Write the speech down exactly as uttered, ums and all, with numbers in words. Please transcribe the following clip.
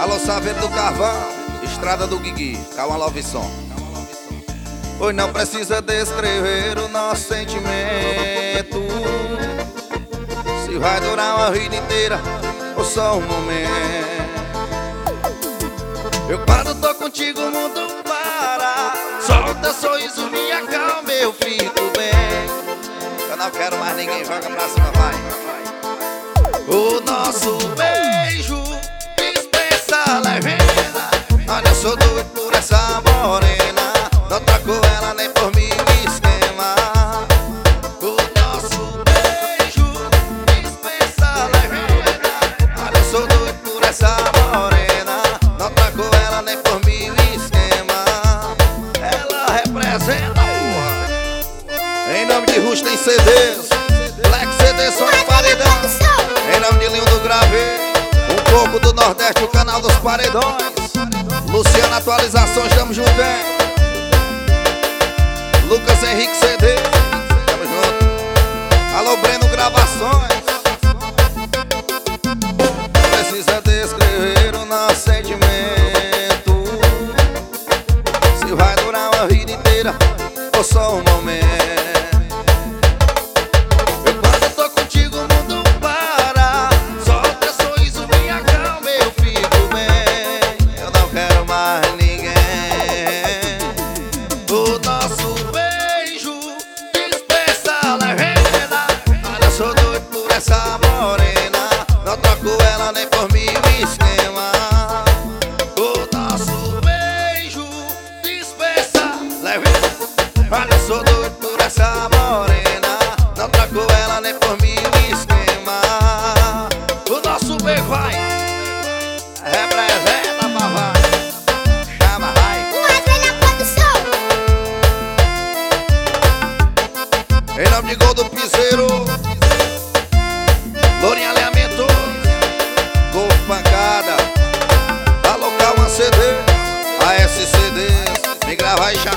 Alô, Saveiro do Carvão, Estrada do Guigui, calma, Love Som. Pois não precisa descrever o nosso sentimento, se vai durar uma vida inteira ou só um momento. Eu quando tô contigo o mundo para, só o teu sorriso me acalma, eu fico bem. Eu não quero mais ninguém, joga pra cima, vai. O nosso beijo dispensa legenda. Olha, eu sou doido por essa morena, não troco ela nem por mim esquema. O nosso beijo dispensa legenda. Olha, eu sou doido por essa morena, não troco ela nem por mim esquema. Ela representa em nome de Rush tem C Ds, Black C D som de paredão. Em nome de Linho do Grave, um pouco do Nordeste, o canal dos paredões. Luciano Atualizações, tamo junto, hein? Lucas Henrique C D, tamo junto. Alô, Breno Gravações. Precisa descrever o nosso sentimento, se vai durar uma vida inteira ou só um momento. O nosso beijo dispensa legenda. Olha, eu sou doido por essa morena, não troco ela nem por mim esquema. O nosso beijo dispensa legenda. Olha, eu sou doido por essa morena, não troco ela nem por mim esquema. O nosso beijo vai, representa, papai. Em nome de Gol do Piseiro, Lourinho Alinhamento, Gol Pancada, da Local uma C D, A S C D, me gravar e chamar.